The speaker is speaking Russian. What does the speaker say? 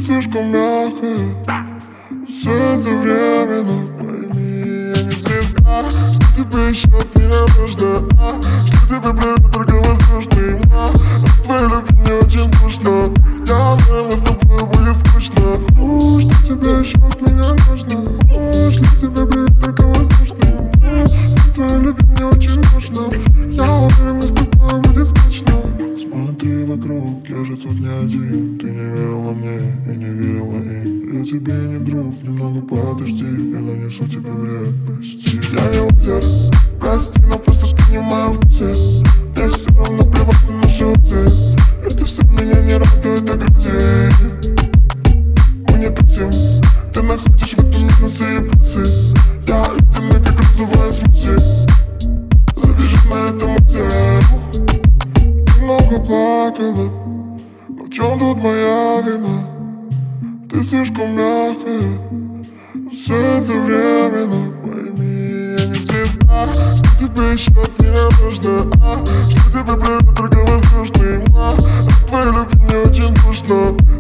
слишком мягкая, все это временно. Пойми, я не звезда, что тебе еще от меня нужно, что тебе привет только воздушный, от твоей любви мне очень душно. Я уверен, с тобой будет скучно. Что тебе еще от меня нужно, что тебе привет только воздушный, от твоей любви мне очень душно. Я уверен, с тобой будет скучно. Смотри вокруг, я же тут не один. Ты не верила мне и не верила им. Я тебе не друг, немного подожди, я нанесу тебе вред, прости. Я не лузер, прости, но просто ты не в моем вкусе. Мне все равно плевать на наши узы. Это все меня не радует, а грузит. Мы не тусим, ты находишь в этом минусы и плюсы. Я ледяной, как розовая смузи. Завяжи на этом мотиву. Много плакала, но в чем тут моя вина? Ты слишком мягкая, все это временно. Пойми, я не звезда, что тебе еще от меня нужно, что тебе привет только воздушный, от твоей любви мне очень душно.